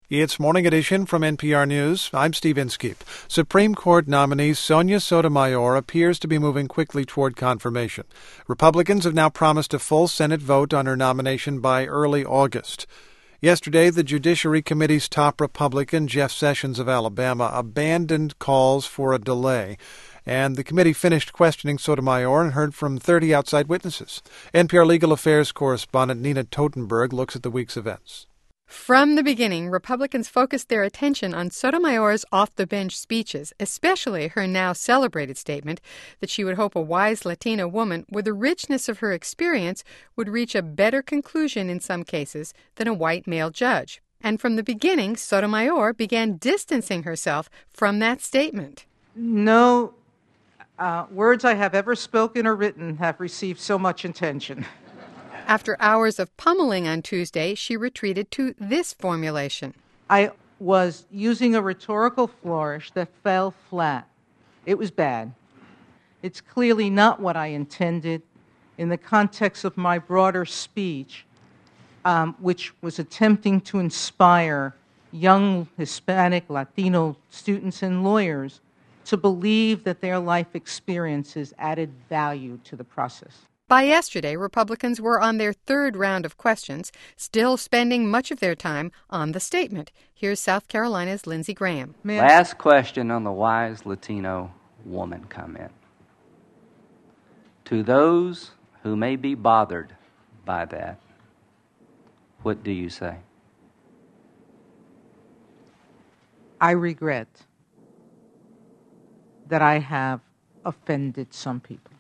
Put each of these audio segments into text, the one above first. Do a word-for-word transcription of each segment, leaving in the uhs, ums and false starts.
It's Morning Edition from N P R News. I'm Steve Inskeep. Supreme Court nominee Sonia Sotomayor appears to be moving quickly toward confirmation. Republicans have now promised a full Senate vote on her nomination by early August. Yesterday, the Judiciary Committee's top Republican, Jeff Sessions of Alabama, abandoned calls for a delay, and the committee finished questioning Sotomayor and heard from thirty outside witnesses. N P R Legal Affairs correspondent Nina Totenberg looks at the week's events. From the beginning, Republicans focused their attention on Sotomayor's off-the-bench speeches, especially her now celebrated statement that she would hope a wise Latina woman with the richness of her experience would reach a better conclusion in some cases than a white male judge. And from the beginning, Sotomayor began distancing herself from that statement. No uh, words I have ever spoken or written have received so much attention. After hours of pummeling on Tuesday, she retreated to this formulation. I was using a rhetorical flourish that fell flat. It was bad. It's clearly not what I intended in the context of my broader speech, um, which was attempting to inspire young Hispanic, Latino students and lawyers to believe that their life experiences added value to the process. By yesterday, Republicans were on their third round of questions, still spending much of their time on the statement. Here's South Carolina's Lindsey Graham. Last question on the wise Latino woman comment. To those who may be bothered by that, what do you say? I regret that I have offended some people.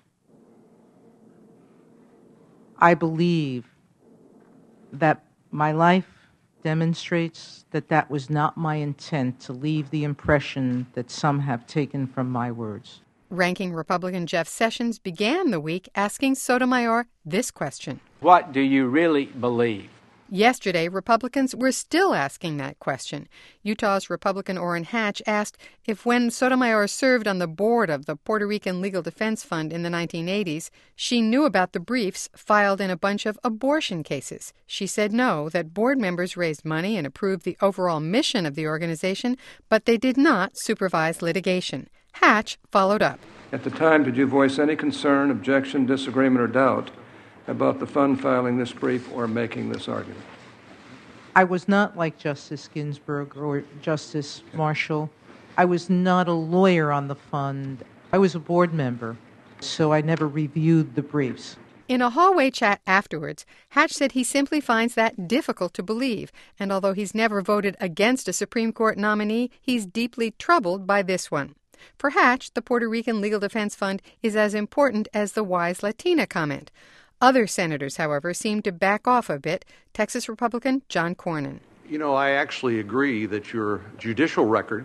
I believe that my life demonstrates that that was not my intent to leave the impression that some have taken from my words. Ranking Republican Jeff Sessions began the week asking Sotomayor this question. What do you really believe? Yesterday, Republicans were still asking that question. Utah's Republican Orrin Hatch asked if when Sotomayor served on the board of the Puerto Rican Legal Defense Fund in the nineteen eighties, she knew about the briefs filed in a bunch of abortion cases. She said no, that board members raised money and approved the overall mission of the organization, but they did not supervise litigation. Hatch followed up. At the time, did you voice any concern, objection, disagreement, or doubt about the fund filing this brief or making this argument? I was not like Justice Ginsburg or Justice Marshall. I was not a lawyer on the fund. I was a board member, so I never reviewed the briefs. In a hallway chat afterwards, Hatch said he simply finds that difficult to believe, and although he's never voted against a Supreme Court nominee, he's deeply troubled by this one. For Hatch, the Puerto Rican Legal Defense Fund is as important as the wise Latina comment. Other senators, however, seem to back off a bit. Texas Republican John Cornyn. You know, I actually agree that your judicial record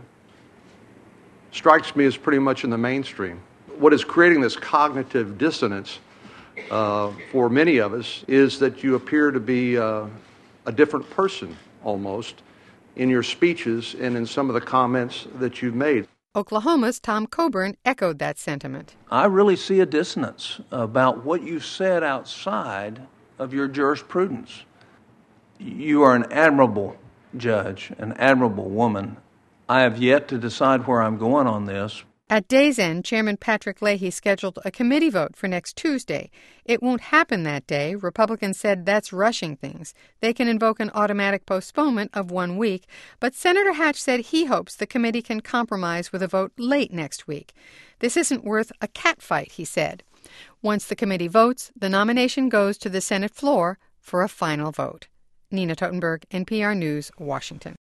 strikes me as pretty much in the mainstream. What is creating this cognitive dissonance uh, for many of us is that you appear to be uh, a different person, almost, in your speeches and in some of the comments that you've made. Oklahoma's Tom Coburn echoed that sentiment. I really see a dissonance about what you said outside of your jurisprudence. You are an admirable judge, an admirable woman. I have yet to decide where I'm going on this. At day's end, Chairman Patrick Leahy scheduled a committee vote for next Tuesday. It won't happen that day. Republicans said that's rushing things. They can invoke an automatic postponement of one week, but Senator Hatch said he hopes the committee can compromise with a vote late next week. This isn't worth a catfight, he said. Once the committee votes, the nomination goes to the Senate floor for a final vote. Nina Totenberg, N P R News, Washington.